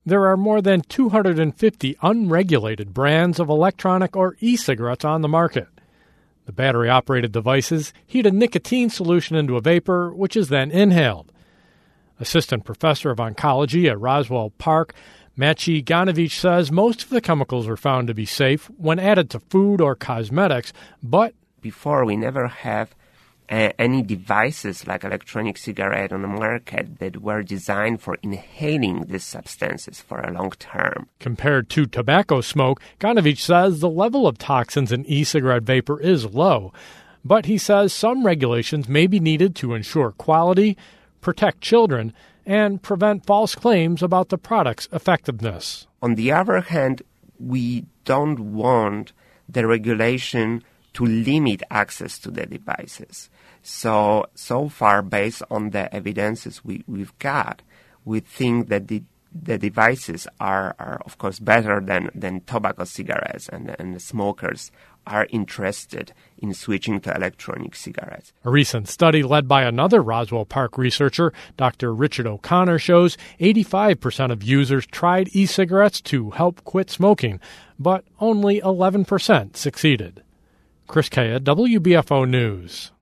There are more than 250 unregulated brands of electronic or e-cigarettes on the market. The battery-operated devices heat a nicotine solution into a vapor, which is then inhaled. Assistant professor of oncology at Roswell Park, Maciej Ganowicz says most of the chemicals are found to be safe when added to food or cosmetics, but before we never have any devices like electronic cigarette on the market that were designed for inhaling these substances for a long term. Compared to tobacco smoke, Ganowicz says the level of toxins in e-cigarette vapor is low, but he says some regulations may be needed to ensure quality, protect children, and prevent false claims about the product's effectiveness. On the other hand, we don't want the regulation to limit access to the devices. So far, based on the evidences we've got, we think that the devices are of course better than tobacco cigarettes, and the smokers are interested in switching to electronic cigarettes. A recent study led by another Roswell Park researcher, Dr. Richard O'Connor, shows 85% of users tried e-cigarettes to help quit smoking, but only 11% succeeded. Chris Kaya, WBFO News.